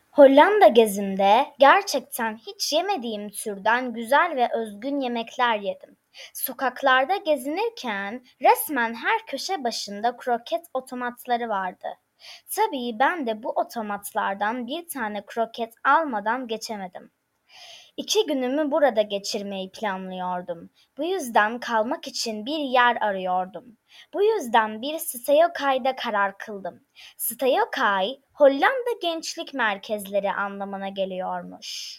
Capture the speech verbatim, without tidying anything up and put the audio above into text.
Hollanda gezimde gerçekten hiç yemediğim türden güzel ve özgün yemekler yedim. Sokaklarda gezinirken resmen her köşe başında kroket otomatları vardı. Tabii ben de bu otomatlardan bir tane kroket almadan geçemedim. İki günümü burada geçirmeyi planlıyordum. Bu yüzden kalmak için bir yer arıyordum. Bu yüzden bir Stayokay'da karar kıldım. Stayokay, Hollanda gençlik merkezleri anlamına geliyormuş.